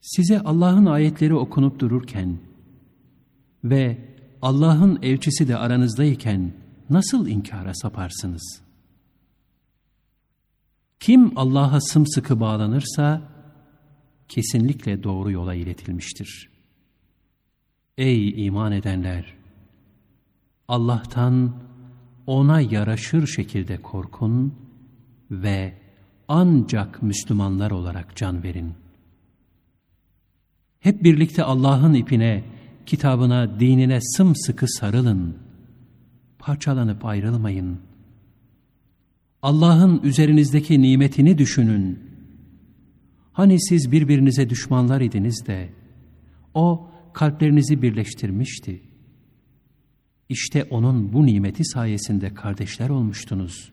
Size Allah'ın ayetleri okunup dururken ve Allah'ın elçisi de aranızdayken nasıl inkara saparsınız? Kim Allah'a sımsıkı bağlanırsa kesinlikle doğru yola iletilmiştir. Ey iman edenler! Allah'tan ona yaraşır şekilde korkun ve ancak Müslümanlar olarak can verin. Hep birlikte Allah'ın ipine, kitabına, dinine sımsıkı sarılın. Parçalanıp ayrılmayın. Allah'ın üzerinizdeki nimetini düşünün. Hani siz birbirinize düşmanlar idiniz de O kalplerinizi birleştirmişti. İşte O'nun bu nimeti sayesinde kardeşler olmuştunuz.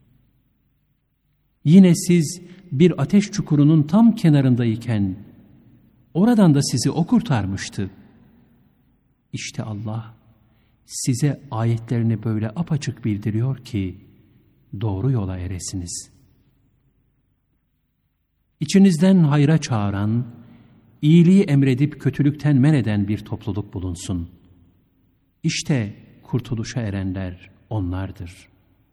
Yine siz bir ateş çukurunun tam kenarındayken oradan da sizi O kurtarmıştı. İşte Allah size ayetlerini böyle apaçık bildiriyor ki doğru yola eresiniz. İçinizden hayra çağıran, iyiliği emredip kötülükten men eden bir topluluk bulunsun. İşte kurtuluşa erenler onlardır.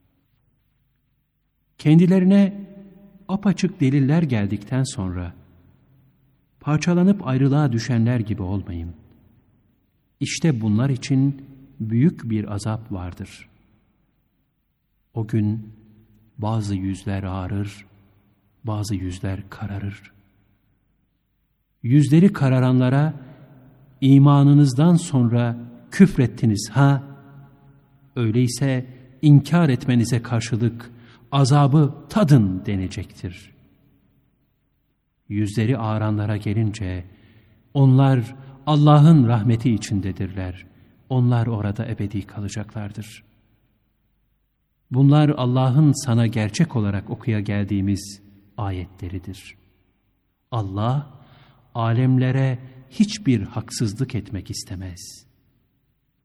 Kendilerine apaçık deliller geldikten sonra parçalanıp ayrılığa düşenler gibi olmayın. İşte bunlar için büyük bir azap vardır. O gün bazı yüzler ağarır, bazı yüzler kararır. Yüzleri kararanlara imanınızdan sonra küfrettiniz ha? Öyleyse inkar etmenize karşılık azabı tadın denecektir. Yüzleri ağaranlara gelince onlar Allah'ın rahmeti içindedirler. Onlar orada ebedi kalacaklardır. Bunlar Allah'ın sana gerçek olarak okuya geldiğimiz ayetleridir. Allah alemlere hiçbir haksızlık etmek istemez.